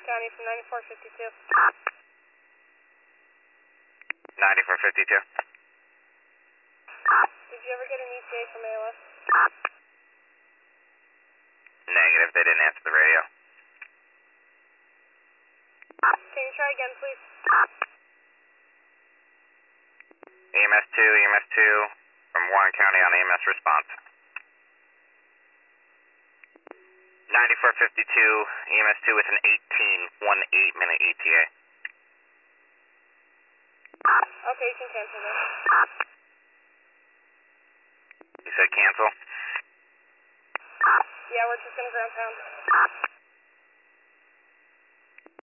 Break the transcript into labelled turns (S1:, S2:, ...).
S1: County from 9452.
S2: 9452.
S1: Did you ever get an ETA from ALS?
S2: Negative, they didn't answer the radio.
S1: Can you try again, please?
S2: EMS 2 from Warren County on EMS response. 9452, EMS 2 with an 18-minute ETA.
S1: Okay, you can cancel that.
S2: You said cancel?
S1: Yeah, we're just gonna ground pound.